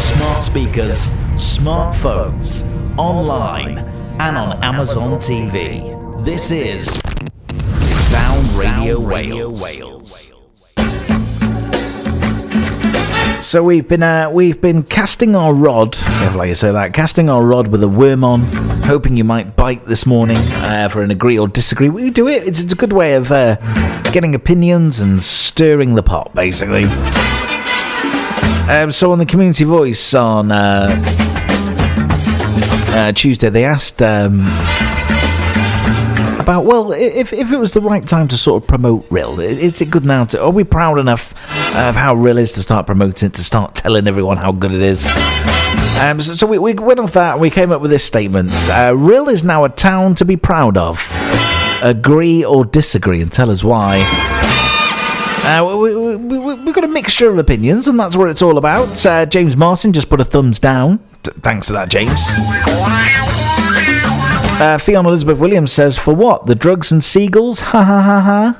smart speakers, smartphones, online, and on Amazon TV. This is Sound Radio Wales. So we've been casting our rod, careful you say that, casting our rod with a worm on, hoping you might bite this morning for an agree or disagree. We do it. It's a good way of getting opinions and stirring the pot, basically. So on the Community Voice on Tuesday, they asked about, well, if it was the right time to sort of promote Rill, is it good now? Are we proud enough of how Rill is to start promoting it, to start telling everyone how good it is? So we went off that and we came up with this statement. Rill is now a town to be proud of. Agree or disagree, and tell us why. We've got a mixture of opinions, and that's what it's all about. James Martin just put a thumbs down. Thanks for that, James. Fionn Elizabeth Williams says, for what? The drugs and seagulls? Ha ha ha ha.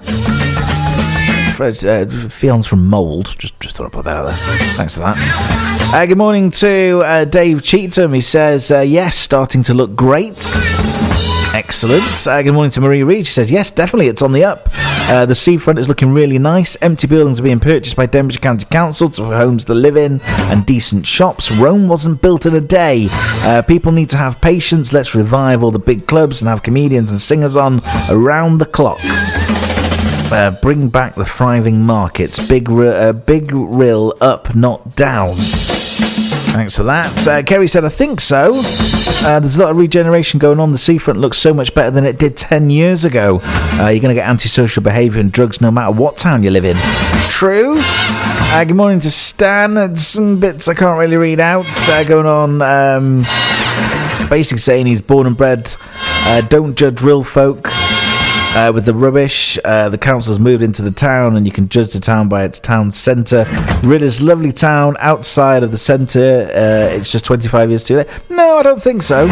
Fion's from Mould. Just thought I'd put that out there. Thanks for that. Good morning to Dave Cheatham. He says, yes, starting to look great. Excellent. Good morning to Marie Reed. She says, yes, definitely, it's on the up. The seafront is looking really nice. Empty buildings are being purchased by Denbighshire County Council for homes to live in and decent shops. Rome wasn't built in a day. People need to have patience. Let's revive all the big clubs and have comedians and singers on around the clock. Bring back the thriving markets. Big Rill up, not down. Thanks for that. Kerry said, I think so. There's a lot of regeneration going on. The seafront looks so much better than it did 10 years ago. You're going to get antisocial behaviour and drugs no matter what town you live in. True. Good morning to Stan. Some bits I can't really read out going on. Basically saying he's born and bred. Don't judge real folk. With the rubbish, the council's moved into the town and you can judge the town by its town centre. Ridder's lovely town outside of the centre. It's just 25 years too late. No, I don't think so.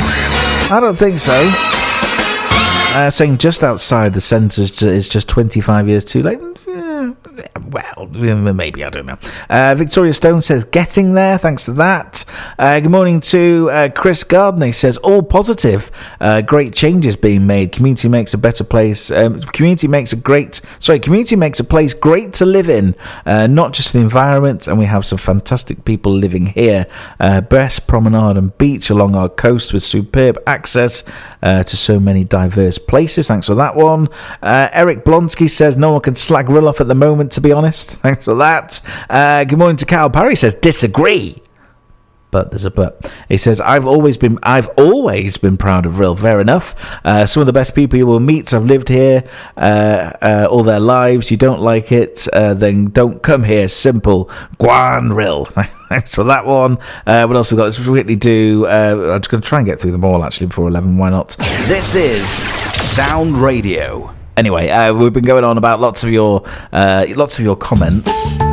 Saying just outside the centre is just 25 years too late. Well, maybe, I don't know. Victoria Stone says, getting there, thanks to that. Good morning to Chris Gardner. He says, all positive. Great changes being made. Community makes a better place. Community makes a place great to live in, not just for the environment, and we have some fantastic people living here. Best promenade and beach along our coast with superb access to so many diverse places. Thanks for that one. Eric Blonsky says, no one can slag Rill off at the moment, to be honest. Thanks for that. Good morning to Carl Parry. Says disagree, but there's a but. He says I've always been proud of Rill. Fair enough. Some of the best people you will meet have lived here all their lives. You don't like it, then don't come here. Simple. Gwan Rill. Thanks for that one. What else we got? Let's quickly do. I'm just going to try and get through them all actually before 11. Why not? This is Sound Radio. Anyway, we've been going on about lots of your comments.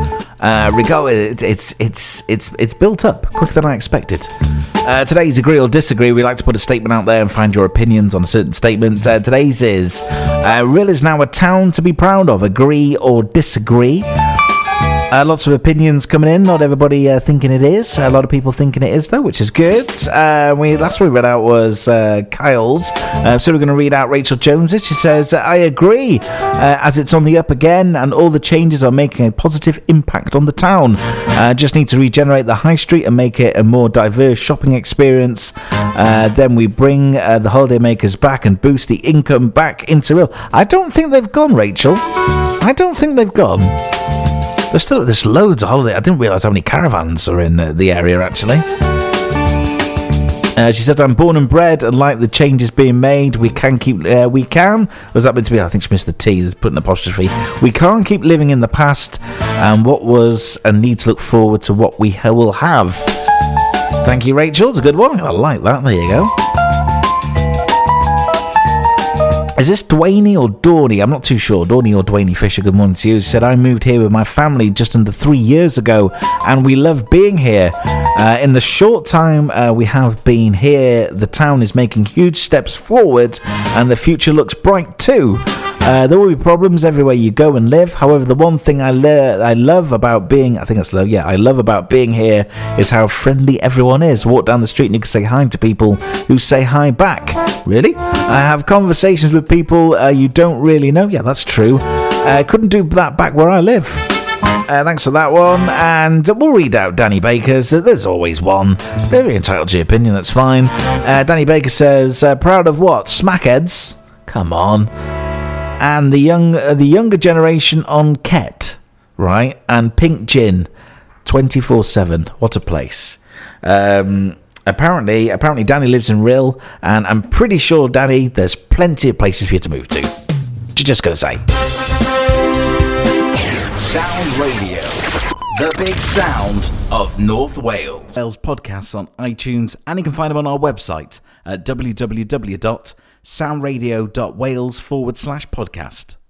It's built up quicker than I expected. Today's agree or disagree. We like to put a statement out there and find your opinions on a certain statement. Today's is Rill is now a town to be proud of. Agree or disagree? Lots of opinions coming in. Not everybody thinking it is. A lot of people thinking it is, though, which is good. Last one we read out was Kyle's. So we're going to read out Rachel Jones's. She says, I agree, as it's on the up again, and all the changes are making a positive impact on the town. Just need to regenerate the high street and make it a more diverse shopping experience. Then we bring the holiday makers back and boost the income back into Rill. I don't think they've gone, Rachel. I don't think they've gone. There's loads of holiday. I didn't realise how many caravans are in the area, actually. She says, I'm born and bred and like the changes being made. We can keep... we can? Was that meant to be... I think she missed the T. There's put an apostrophe. We can't keep living in the past and what was and need to look forward to what we will have. Thank you, Rachel. It's a good one. I like that. There you go. Is this Dwayne or Dorney? I'm not too sure. Dorney or Dwayne Fisher, good morning to you. She said, I moved here with my family just under 3 years ago, and we love being here. In the short time we have been here, the town is making huge steps forward, and the future looks bright too. There will be problems everywhere you go and live. However, the one thing I love about being, I love about being here is how friendly everyone is. Walk down the street and you can say hi to people who say hi back. Really? I have conversations with people you don't really know. Yeah, that's true. Couldn't do that back where I live. Thanks for that one, and we'll read out Danny Baker's. There's always one. Very entitled to your opinion, that's fine. Danny Baker says, proud of what? Smackheads? Come on. And the younger generation on Ket, right? And Pink Gin, 24/7. What a place. Apparently Danny lives in Rhyl, and I'm pretty sure, Danny, there's plenty of places for you to move to. Just gonna say. Sound Radio, the big sound of North Wales. Wales podcasts on iTunes, and you can find them on our website at www.soundradio.wales/podcast.